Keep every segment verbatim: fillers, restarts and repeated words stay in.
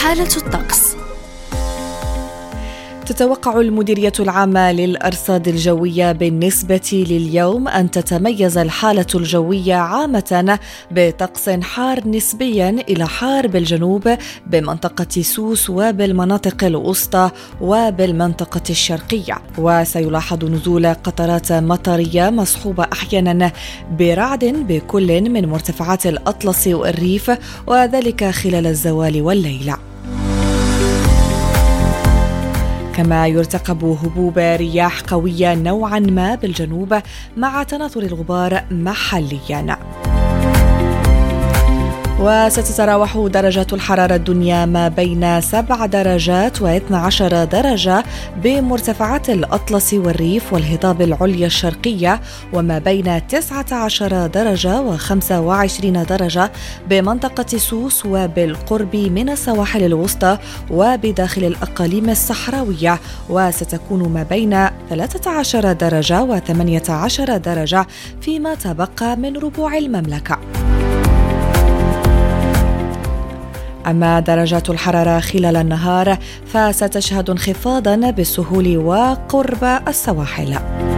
حالة الطقس. تتوقع المديرية العامة للأرصاد الجوية بالنسبة لليوم أن تتميز الحالة الجوية عامة بطقس حار نسبيا إلى حار بالجنوب بمنطقة سوس وبالمناطق الوسطى وبالمنطقة الشرقية، وسيلاحظ نزول قطرات مطرية مصحوبة أحيانا برعد بكل من مرتفعات الأطلس والريف، وذلك خلال الزوال والليل. كما يرتقب هبوب رياح قوية نوعا ما بالجنوب مع تناثر الغبار محليا. وستتراوح درجات الحرارة الدنيا ما بين سبع درجات واثنى عشر درجة بمرتفعات الأطلس والريف والهضاب العليا الشرقية، وما بين تسعة عشر درجة وخمسة وعشرين درجة بمنطقة سوس وبالقرب من السواحل الوسطى وبداخل الأقاليم الصحراوية، وستكون ما بين ثلاثة عشر درجة وثمانية عشر درجة فيما تبقى من ربوع المملكة. أما درجات الحرارة خلال النهار فستشهد انخفاضاً بالسهول وقرب السواحل،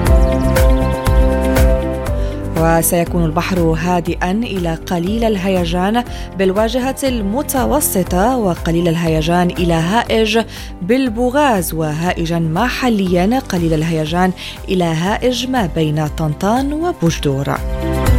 وسيكون البحر هادئاً إلى قليل الهيجان بالواجهة المتوسطة وقليل الهيجان إلى هائج بالبوغاز، وهائجاً محلياً قليل الهيجان إلى هائج ما بين طنطان وبوجدور.